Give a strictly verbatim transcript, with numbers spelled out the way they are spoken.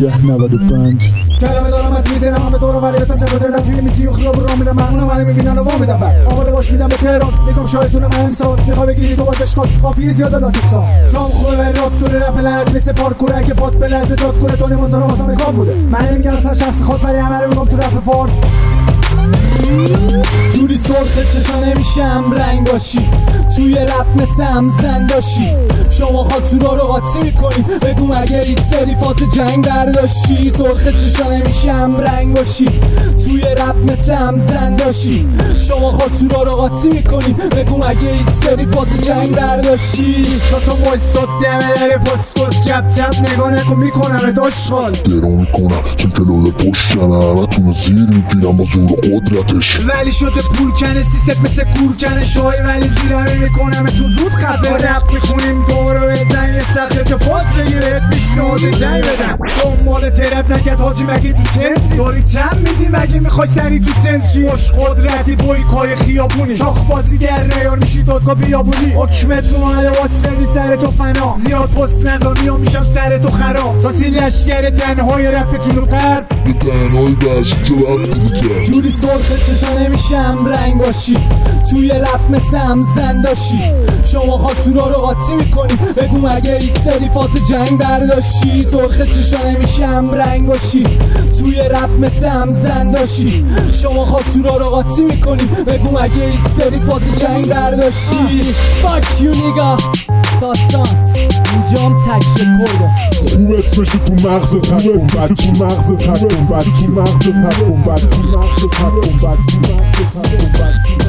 ده نود و پنج کلمه دارمت میزنم همه دور ولیتم چه بزدم توی میتی و خیاب را میرم مهمونم منو میبینن و وا میدم بر آماده باش میدم به تهران میگم شاهدتونم امسال میخوای بگیری تو بازش کن قافیه زیاده لاتیکسا جام خوبه و راک دور رپ لنج مثل پارکوره اگه پات بلنزه جات کنه تونی مونتانا واسه میکام بوده من نمیگم اصلا شخص خاص ولی همه رو میگم تو رپ فارس جوری سرخ چشا نمیشم رنگ باشی توی رپ مثل زن باشی شما خاطورا رو قاطی میکنی بگو اگه هیچ سری فاز جنگ برداشتی سرخ چشا نمیشم رنگ باشی توی رپ مثل زن باشی شما خاطورا رو قاطی میکنی بگو اگه هیچ سری فاز جنگ برداشتی ساسا وایستاد دمه در پاسکوت جب جب نگاه نکن میکنم ات آشغال درو میکنم چون کلوله پشت کنه همه تونو زیر میگیرم با زور قدرتش ولی شده پول کنه سیست مثل کور کنه شای ولی زیرمه میکنم تو زود خفه رپ میخونیم دورو بزن یه سخیه که پاس بگیره پیشنهاد جنگ بدم دنبال ترپ نکرد حاجی مگه تو چنسی داری چند میدی مگه میخوای سری تو چنس شی خوش قدرتی بوی کای خیابونی شاخ بازی در ریار میشی دادگاه بیابونی حکمت اومده واسه سر تو فنا زیاد پست نظامی ها میشم سر تو خراب ساسی لشگر تنهای رپتون رو قرب به تنهای بشی که باید دیدی کرد جوری سرخ چشا نمیشم رنگ باشی توی رپ مثل زن داشی شما خاطورا رو قاطی میکنی بگو اگه هیچ سری فاز جنگ برداشتی سرخ چشا نمیشم رنگ باشی توی رپ مثل زن داشی شما خاطورا رو قاطی میکنی بگو اگه هیچ سری فاز جنگ برداشتی فاک یو نیگا ساسان اینجام تک رکورده خوب اسمشو تو مغز تکون بد تو مغز تکون بد تو مغز تکون بد تو مغز تکون بد تو مغز تکون بد